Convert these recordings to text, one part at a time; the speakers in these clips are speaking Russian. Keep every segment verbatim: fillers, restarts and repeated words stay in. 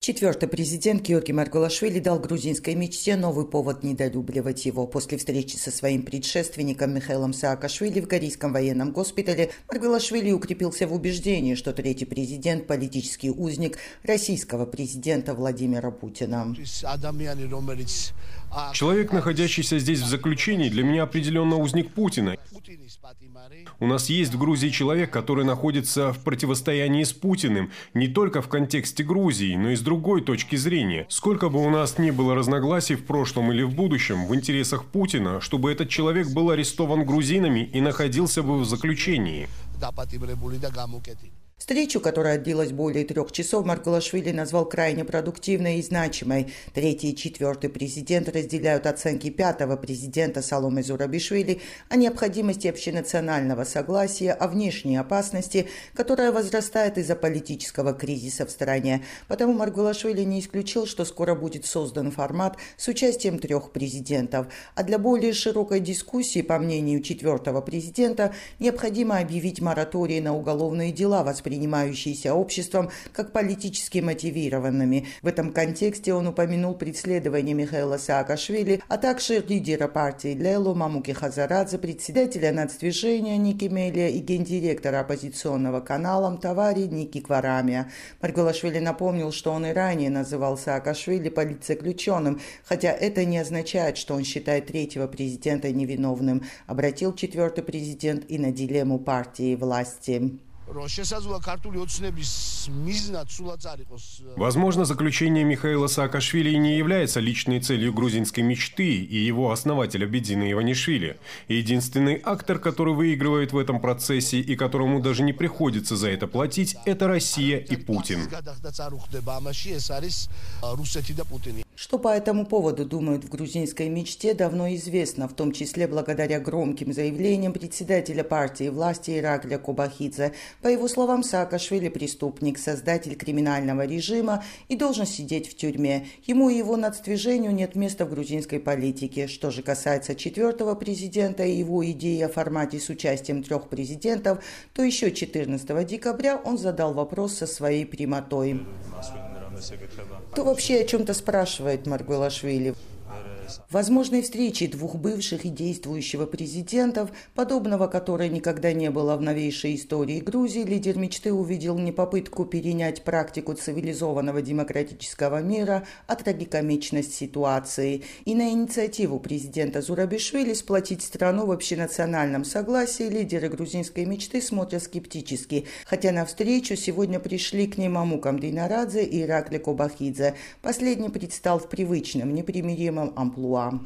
Четвертый президент Георгий Маргвелашвили дал грузинской мечте новый повод недолюбливать его. После встречи со своим предшественником Михаилом Саакашвили в Горийском военном госпитале Маргвелашвили укрепился в убеждении, что третий президент – политический узник российского президента Владимира Путина. Человек, находящийся здесь в заключении, для меня определенно узник Путина. У нас есть в Грузии человек, который находится в противостоянии с Путиным не только в контексте Грузии, но и с другой точки зрения. Сколько бы у нас ни было разногласий в прошлом или в будущем, в интересах Путина, чтобы этот человек был арестован грузинами и находился бы в заключении. Встречу, которая длилась более трех часов, Маргвелашвили назвал крайне продуктивной и значимой. Третий и четвертый президент разделяют оценки пятого президента Саломе Зурабишвили о необходимости общенационального согласия, о внешней опасности, которая возрастает из-за политического кризиса в стране. Потому Маргвелашвили не исключил, что скоро будет создан формат с участием трех президентов. А для более широкой дискуссии, по мнению четвертого президента, необходимо объявить мораторий на уголовные дела, воспринимаемые принимающиеся обществом как политически мотивированными. В этом контексте он упомянул преследование Михаила Саакашвили, а также лидера партии Лело Мамуки Хазарадзе, председателя нацдвижения Ники Мелия и гендиректора оппозиционного канала Тавари Ники Кварамия. Маргвелашвили напомнил, что он и ранее называл Саакашвили политзаключенным, хотя это не означает, что он считает третьего президента невиновным. Обратил четвертый президент и на дилемму партии и власти. Возможно, заключение Михаила Саакашвили не является личной целью грузинской мечты и его основателя Бедзина Иванишвили. Единственный актор, который выигрывает в этом процессе и которому даже не приходится за это платить, это Россия и Путин. Что по этому поводу думают в грузинской мечте, давно известно, в том числе благодаря громким заявлениям председателя партии власти Иракля Кобахидзе. По его словам, Саакашвили – преступник, создатель криминального режима и должен сидеть в тюрьме. Ему и его нацдвижению нет места в грузинской политике. Что же касается четвертого президента и его идеи о формате с участием трех президентов, то еще четырнадцатого декабря он задал вопрос со своей прямотой. Кто вообще о чем-то спрашивает Маргвелашвили? Возможной встречи двух бывших и действующего президентов, подобного которой никогда не было в новейшей истории Грузии, лидер мечты увидел не попытку перенять практику цивилизованного демократического мира, а трагикомичность ситуации. И на инициативу президента Зурабишвили сплотить страну в общенациональном согласии лидеры грузинской мечты смотрят скептически, хотя на встречу сегодня пришли к ней Мамука Мдинарадзе и Иракли Кобахидзе. Последний предстал в привычном, непримиримом амплуа.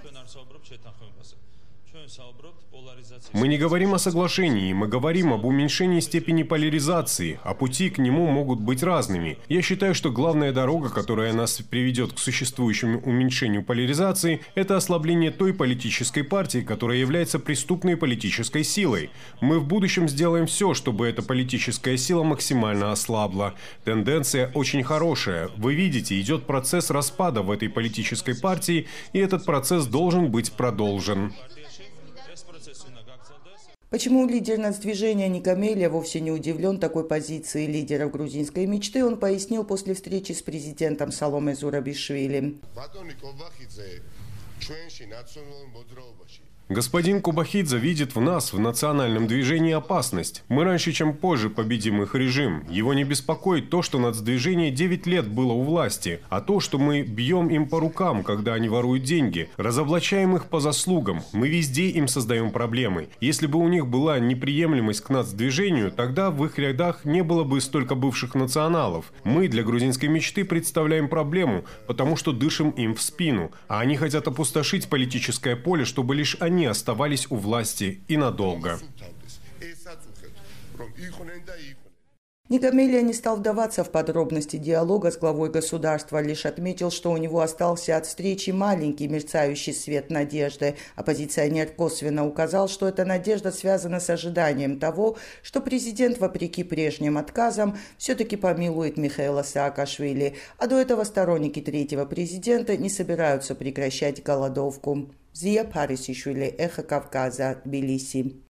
Мы не говорим о соглашении, мы говорим об уменьшении степени поляризации, а пути к нему могут быть разными. Я считаю, что главная дорога, которая нас приведет к существующему уменьшению поляризации, это ослабление той политической партии, которая является преступной политической силой. Мы в будущем сделаем все, чтобы эта политическая сила максимально ослабла. Тенденция очень хорошая. Вы видите, идет процесс распада в этой политической партии, и этот процесс должен быть продолжен. Почему лидер нацдвижения Ника Мелия вовсе не удивлен такой позиции лидеров грузинской мечты, он пояснил после встречи с президентом Саломе Зурабишвили. Господин Кобахидзе видит в нас, в национальном движении, опасность. Мы раньше, чем позже победим их режим. Его не беспокоит то, что нацдвижение девять лет было у власти, а то, что мы бьем им по рукам, когда они воруют деньги, разоблачаем их по заслугам. Мы везде им создаем проблемы. Если бы у них была неприемлемость к нацдвижению, тогда в их рядах не было бы столько бывших националов. Мы для грузинской мечты представляем проблему, потому что дышим им в спину, а они хотят опустошить политическое поле, чтобы лишь они оставались у власти и надолго. Ника Мелия не стал вдаваться в подробности диалога с главой государства, лишь отметил, что у него остался от встречи маленький мерцающий свет надежды. Оппозиционер косвенно указал, что эта надежда связана с ожиданием того, что президент, вопреки прежним отказам, все-таки помилует Михаила Саакашвили, а до этого сторонники третьего президента не собираются прекращать голодовку. Зия Парисишвили, Эхо Кавказа, Тбилиси.